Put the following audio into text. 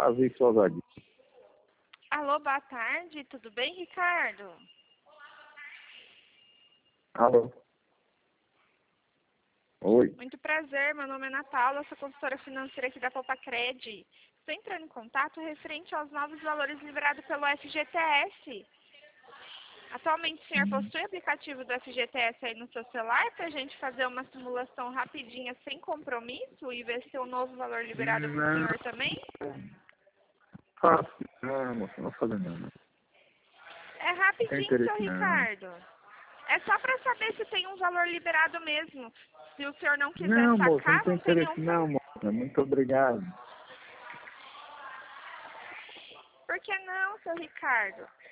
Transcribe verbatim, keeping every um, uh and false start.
fazer isso, ousadia. Alô, boa tarde, tudo bem, Ricardo? Alô? Oi. Muito prazer, meu nome é Ana Paula, sou consultora financeira aqui da Copacred. Estou entrando em contato referente aos novos valores liberados pelo F G T S. Atualmente o senhor possui o aplicativo do F G T S aí no seu celular para a gente fazer uma simulação rapidinha sem compromisso e ver se o novo valor liberado para o Não. senhor também? Faço. Não, moça, não vou fazer não. É Tem rapidinho, seu interesse não. Ricardo. É só para saber se tem um valor liberado mesmo. Se o senhor não quiser Não, moça, não sacar, tem não tem interesse nenhum... não, moça. Muito obrigado. Por que não, seu Ricardo?